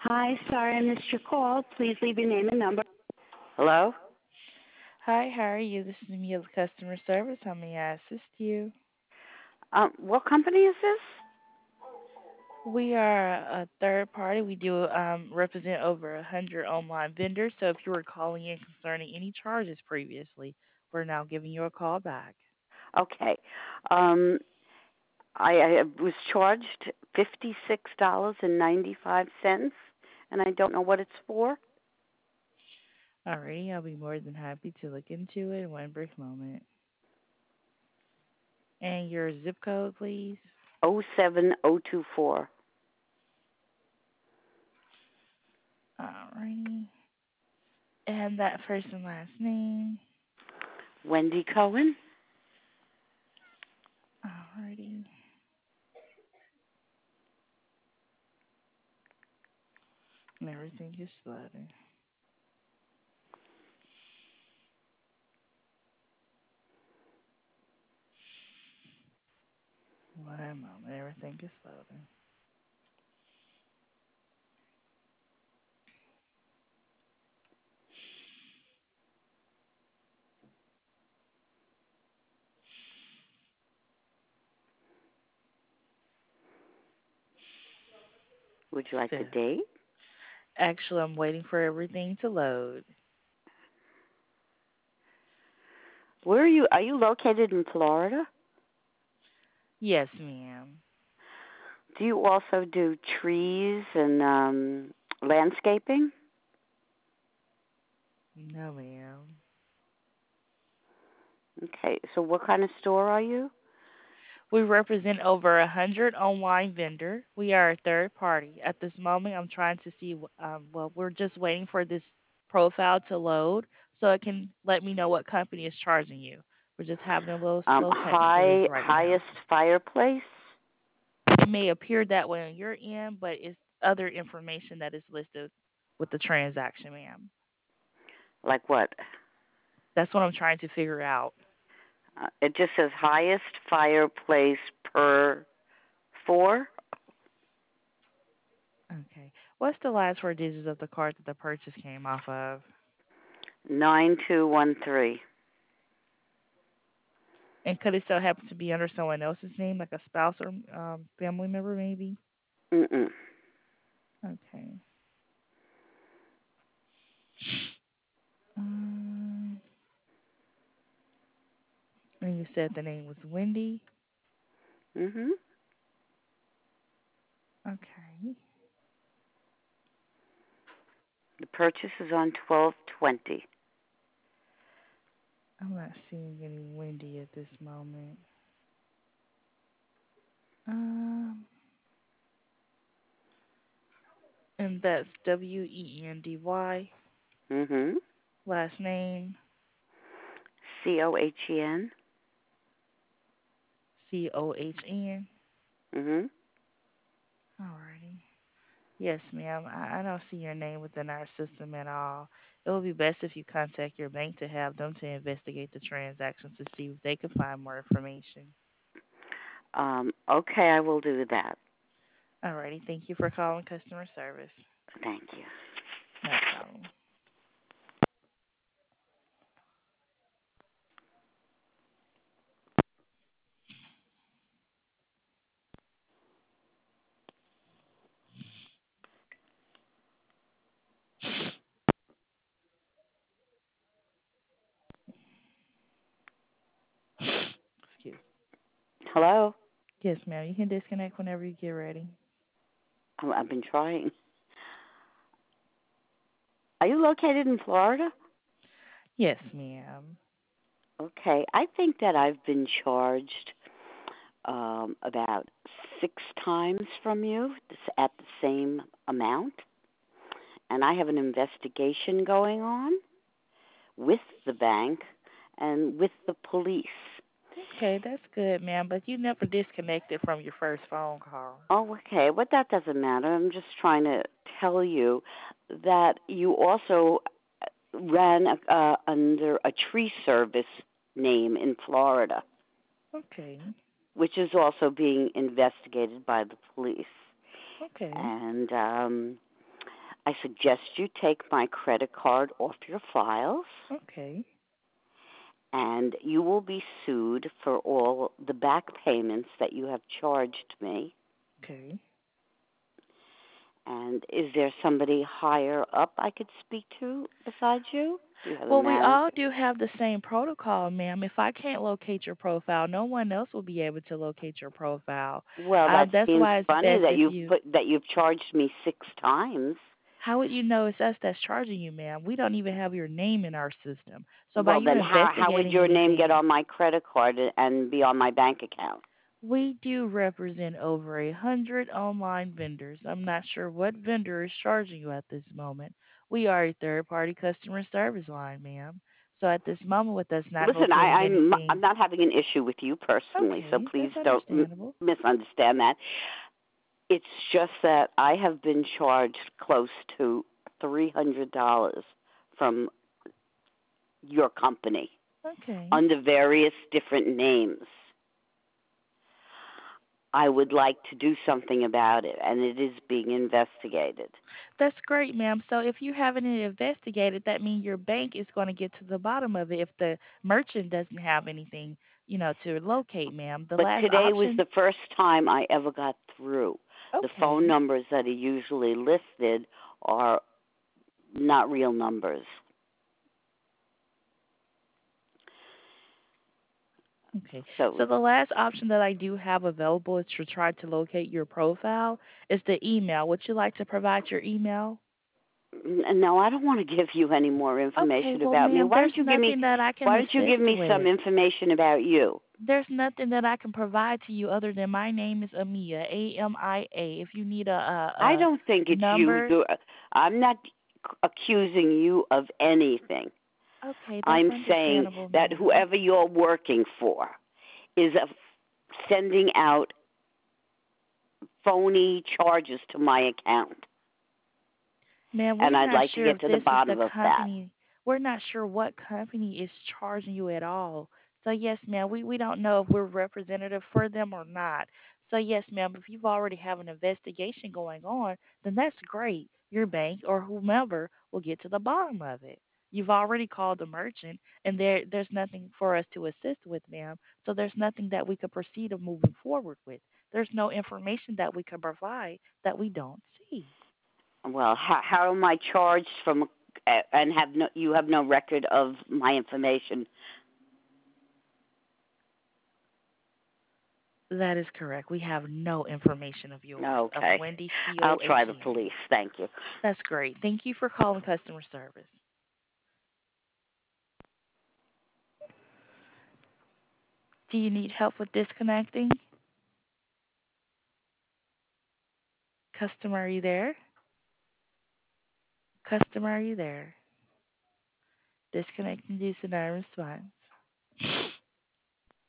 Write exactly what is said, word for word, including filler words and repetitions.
Hi, sorry I missed your call. Please leave your name and number. Hello? Hi, how are you? This is me of customer service. How may I assist you? Um, what company is this? We are a third party. We do um, represent over a hundred online vendors. So if you were calling in concerning any charges previously, we're now giving you a call back. Okay. Um, I, I was charged fifty-six dollars and ninety-five cents, and I don't know what it's for. Alrighty, I'll be more than happy to look into it in one brief moment. And your zip code, please. Oh seven oh two four. Alrighty. And that first and last name. Wendy Cohen? Alrighty. And everything is loading. One moment, everything is loading. Would you like the Fifth. date? Actually, I'm waiting for everything to load. Where are you? Are you located in Florida? Yes, ma'am. Do you also do trees and um, landscaping? No, ma'am. Okay. So what kind of store are you? We represent over a hundred online vendor. We are a third party. At this moment, I'm trying to see. Um, well, we're just waiting for this profile to load so it can let me know what company is charging you. We're just having a little Um, slow technical high issue right now. highest fireplace. It may appear that way on your end, but it's other information that is listed with the transaction, ma'am. Like what? That's what I'm trying to figure out. Uh, it just says highest fireplace per four. Okay. What's the last four digits of the card that the purchase came off of? Nine two one three. And could it still happen to be under someone else's name, like a spouse or um, family member, maybe? Mm-mm. Okay. Um, and you said the name was Wendy. Mhm. Okay. The purchase is on twelve twenty. I'm not seeing any Wendy at this moment. Um, and that's W E N D Y. Mhm. Last name C O H E N. C O H N. Mhm. Alrighty. Yes, ma'am. I, I don't see your name within our system at all. It would be best if you contact your bank to have them to investigate the transactions to see if they can find more information. Um. Okay, I will do that. Alrighty. Thank you for calling customer service. Thank you. No problem. Excuse. Hello. Yes, ma'am. You can disconnect whenever you get ready. Oh, I've been trying. Are you located in Florida? Yes, ma'am. Okay. I think that I've been charged um, about six times from you at the same amount, and I have an investigation going on with the bank and with the police. Okay, that's good, ma'am. But you never disconnected from your first phone call. Oh, okay. But that doesn't matter. I'm just trying to tell you that you also ran uh, under a tree service name in Florida, Okay. which is also being investigated by the police. Okay. And um, I suggest you take my credit card off your files, Okay. and you will be sued for all the back payments that you have charged me. Okay. And is there somebody higher up I could speak to besides you? Do you have a Well, we manager? all do have the same protocol, ma'am. If I can't locate your profile, no one else will be able to locate your profile. Well, Uh, that that's seems why it's funny best that if you've you. put that you've charged me six times. How would you know it's us that's charging you, ma'am? We don't even have your name in our system. So by Well, you then how how would investigating your name get anything, on my credit card and be on my bank account? we do represent over a hundred online vendors. I'm not sure what vendor is charging you at this moment. We are a third party customer service line, ma'am. So at this moment with us not Listen, I, locating I'm anything, I'm not having an issue with you personally, so okay, please that's don't m- understandable. misunderstand that. It's just that I have been charged close to three hundred dollars from your company Okay. under various different names. I would like to do something about it, and it is being investigated. That's great, ma'am. So if you haven't investigated, that means your bank is going to get to the bottom of it if the merchant doesn't have anything, you know, to locate, ma'am. The But last today was option, the first time I ever got through. The phone okay. numbers that are usually listed are not real numbers. Okay. So So the last option that I do have available is to try to locate your profile is the email. Would you like to provide your email? n- no, I don't want to give you any more Okay, information well, about me. ma'am, Why there's don't you give me nothing that I can why don't you give assist me some with. information about you? There's nothing that I can provide to you other than my name is Amia, A M I A. If you need a, a, I a don't think it's you. number, Do I'm not accusing you of anything. okay, that's I'm saying understandable, that ma'am. whoever you're working for is a, sending out phony charges to my account, Ma'am, and we're I'd not like to sure get if to the this is the bottom of that. company. We're not sure what company is charging you at all. So yes, ma'am, we, we don't know if we're representative for them or not. So yes, ma'am, if you've already have an investigation going on, then that's great. Your bank or whomever will get to the bottom of it. You've already called the merchant, and there there's nothing for us to assist with, ma'am. So there's nothing that we could proceed of moving forward with. There's no information that we could provide that we don't see. Well, how, how am I charged from, uh, and have no, you have no record of my information? That is correct. We have no information of yours, of Okay, Wendy C I'll O H try the N. police. Thank you. That's great. Thank you for calling customer service. Do you need help with disconnecting? Customer, are you there? Customer, are you there? Disconnecting due to non response.